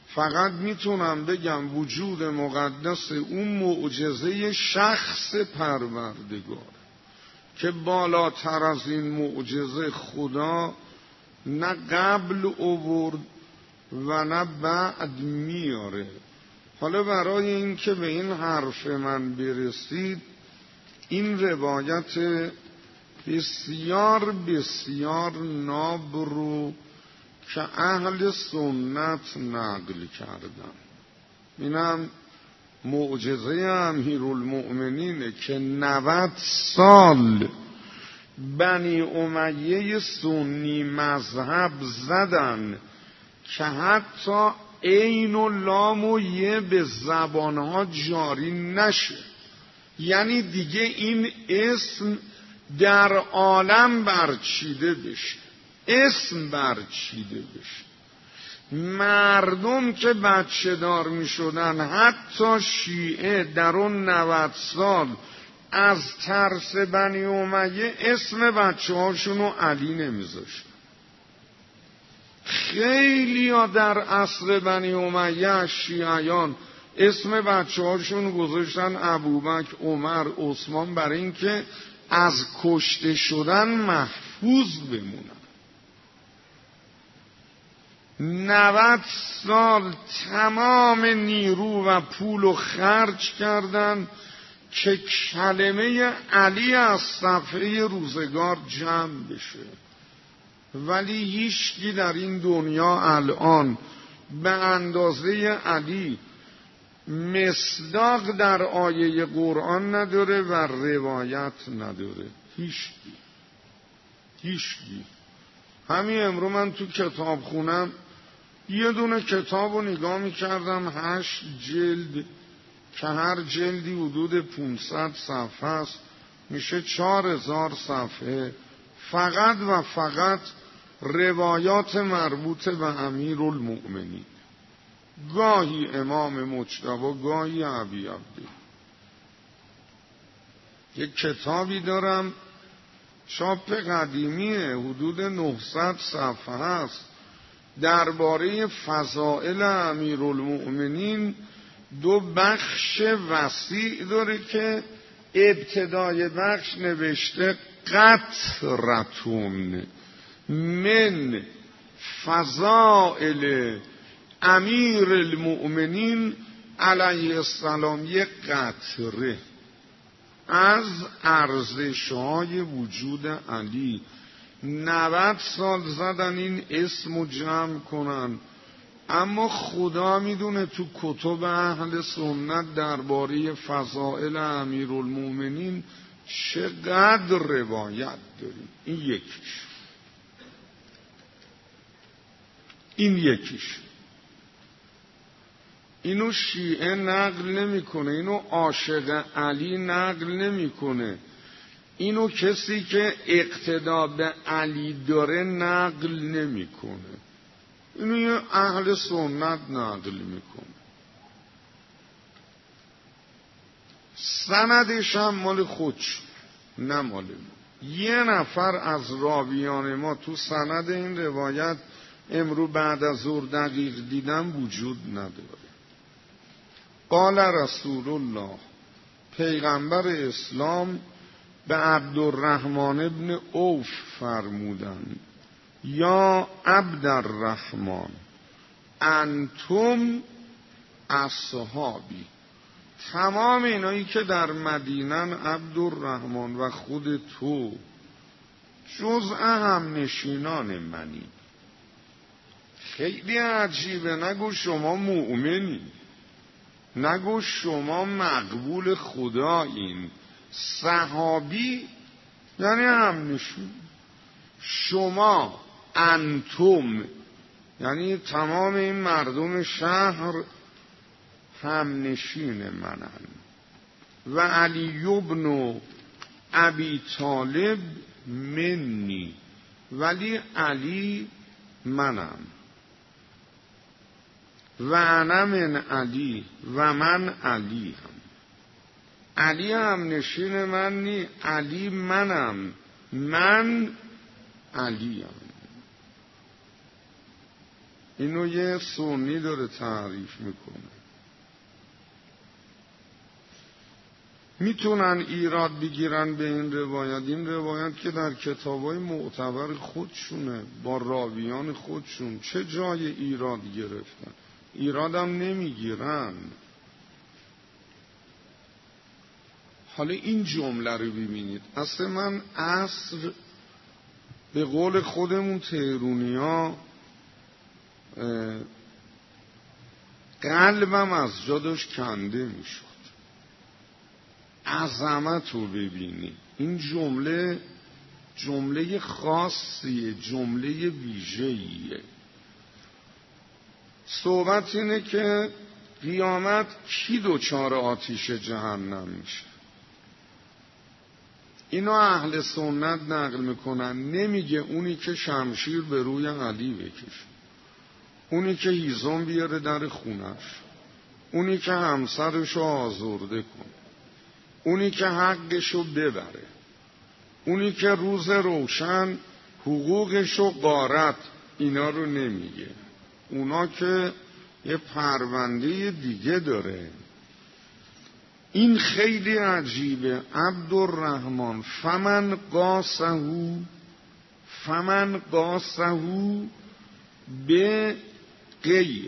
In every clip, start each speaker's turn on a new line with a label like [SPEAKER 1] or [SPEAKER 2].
[SPEAKER 1] فقط میتونم بگم وجود مقدس اون معجزه شخص پروردگار که بالاتر از این معجزه خدا نه قبل آورد و نه بعد میاره. حالا برای این که به این حرف من برسید، این روایت بسیار بسیار ناب رو که اهل سنت نقل کردن. اینم معجزه امیرالمؤمنینه که 90 سال بنی امیه سنی مذهب زدن که حتی عین و لام و یه به زبانها جاری نشه. یعنی دیگه این اسم در عالم برچیده بشه، اسم برچیده بشه. مردم که بچه دار می شدن، حتی شیعه در اون 90 سال از ترس بنی امیه اسم بچه هاشونو علی نمیذاشتن. خیلی ها در عصر بنی امیه شیعیان اسم بچه هاشون گذاشتن ابوبکر، عمر، عثمان، برای اینکه از کشته شدن محفوظ بمونن. 90 سال تمام نیرو و پول رو خرج کردن که کلمه علی از صفحه روزگار جمع بشه، ولی هیچکی در این دنیا الان به اندازه علی مصداق در آیه قرآن نداره و روایت نداره. هیچکی. همین امرو من تو کتاب خونم یه دونه کتاب رو نگاه میکردم، 8 جلد که هر جلدی حدود 500 صفحه است، میشه 4000 صفحه، فقط و فقط روایات مربوط به امیرالمؤمنین، گاهی امام مجتبی، گاهی ابی عبدی. یک کتابی دارم چاپ قدیمیه، حدود 900 صفحه است، درباره فضائل امیرالمؤمنین. 2 بخش وسیع داره که ابتدای بخش نوشته قطرتون من فضائل امیر المؤمنین علیه السلام، یک قطره از ارزش‌های وجود علی. 90 سال زدن این اسمو جمع کنن، اما خدا میدونه تو کتب اهل سنت درباره فضائل امیرالمؤمنین چقدر روایت داریم. این یکیش. اینو شیعه نقل نمیکنه، اینو عاشق علی نقل نمیکنه، اینو کسی که اقتدا به علی داره نقل نمیکنه، اینو یه اهل سنت نقل میکنه. سندش هم مال خودش، نه مال ما. یه نفر از راویان ما تو سند این روایت امرو بعد از ظهر دقیق دیدم وجود نداره. قال رسول الله، پیغمبر اسلام به عبدالرحمن ابن عوف فرمودند: یا عبدالرحمن انتم اصحابی. تمام اینایی که در مدینن عبدالرحمن و خود تو جزء هم نشینان منی. خیلی عجیبه، نگو شما مؤمنی، نگو شما مقبول خدایین. صحابی یعنی هم نشین. شما انتم یعنی تمام این مردم شهر هم نشین منن. و علی ابن ابی طالب منی، ولی علی منم. و انا من علی و من علی هم. علی هم نشین من نی، علی منم، من علی هم. اینو یه سنی داره تعریف میکنه. میتونن ایراد بگیرن به این روایت که در کتابای معتبر خودشونه با راویان خودشون چه جای ایراد گرفتن، ایرادم نمیگیرن. حالا این جمله رو ببینید، اصلا من عصر به قول خودمون تهرونیا قلبم از جا داشت کنده میشد. عظمت رو ببینید، این جمله خاصیه، جمله ویژه‌ایه. صحبت اینه که قیامت کی دچار آتش جهنم میشه. اینو اهل سنت نقل میکنن، نمیگه اونی که شمشیر به روی علی بکشه، اونی که هیزم بیاره در خونش، اونی که همسرشو آزرده کنه، اونی که حقشو ببره، اونی که روز روشن حقوقشو غارت، اینا رو نمیگه. اونا که یه پرونده دیگه داره. این خیلی عجیبه. عبدالرحمن فمن قاسهو به غیر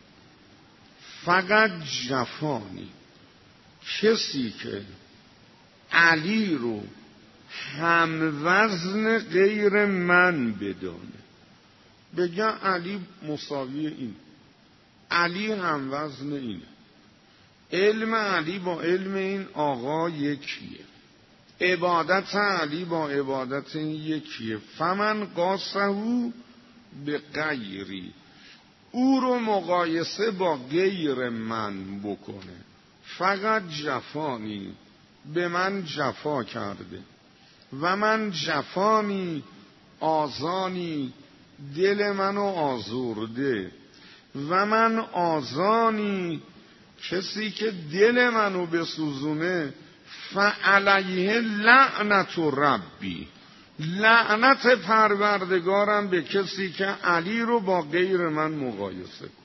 [SPEAKER 1] فقط جفانی، کسی که علی رو هم وزن غیر من بدانه، بگه علی مساوی این، علی هم وزن اینه، علم علی با علم این آقا یکیه، عبادت علی با عبادت این یکیه. فمن قاسهو به غیری، او رو مقایسه با غیر من بکنه، فقط جفانی، به من جفا کرده، و من جفانی آزانی، دل منو آزرده، و من آزانی، کسی که دل منو بسوزونه، فعلیه لعنت ربی، لعنت پروردگارم به کسی که علی رو با غیر من مقایسه کنه.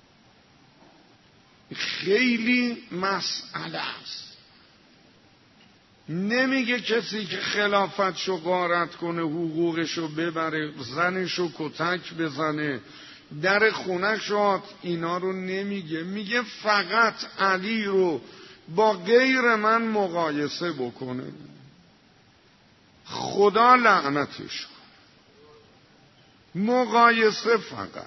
[SPEAKER 1] خیلی مسئله است. نمیگه کسی که خلافتشو غارت کنه، حقوقشو ببره، زنشو کتک بزنه، در خونه‌شو، اینا رو نمیگه. میگه فقط علی رو با غیر من مقایسه بکنه، خدا لعنتش کنه. مقایسه فقط.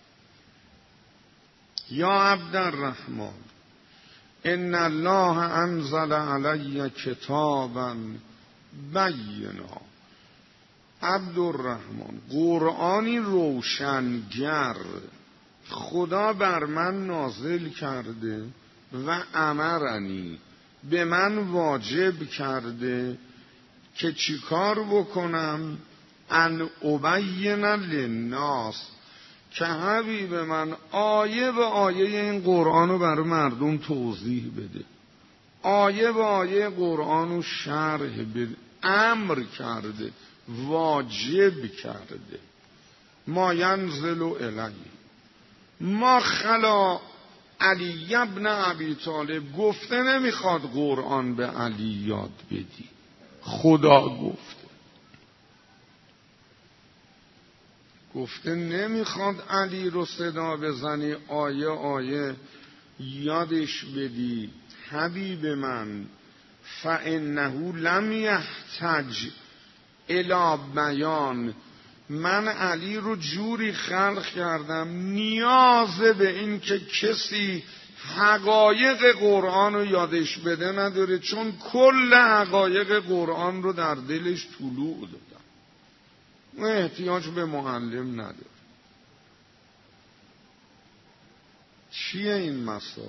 [SPEAKER 1] یا عبدالرحمن ان الله انزل علی کتابا بینا، عبدالرحمن قرآنی روشنگر خدا بر من نازل کرده، و امرنی به من واجب کرده که چیکار بکنم، ان ابین للناس، که حبیب من آیه به آیه این قرآن رو برای مردم توضیح بده، آیه به آیه قرآن رو شرح بده. امر کرده، واجب کرده. ما ینزل الیه، ما خلا علی ابن ابی طالب، گفته نمیخواد قرآن به علی یاد بدی، خدا گفته نمیخواد علی رو صدا بزنی، آیه آیه یادش بدی. حبیب من فانه لم یحتج الی بیان، من علی رو جوری خلق کردم نیاز به این که کسی حقایق قرآن رو یادش بده نداره، چون کل حقایق قرآن رو در دلش طلوع دادم، و احتیاج به معلم نداره. چیه این مسائل؟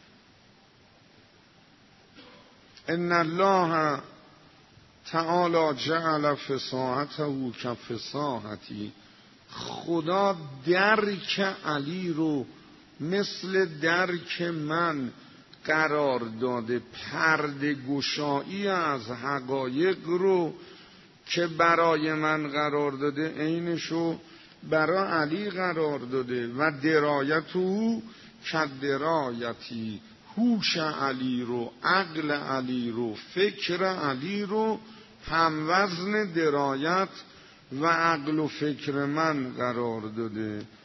[SPEAKER 1] ان الله تعالی جعل فصاحته کفصاحتی، خدا درک علی رو مثل درک من قرار داده، پرده گشایی از حقایق رو که برای من قرار داده عینشو برای علی قرار داده و درایت او که درایتی، هوش علی رو، عقل علی رو، فکر علی رو هموزن درایت و عقل و فکر من قرار داده.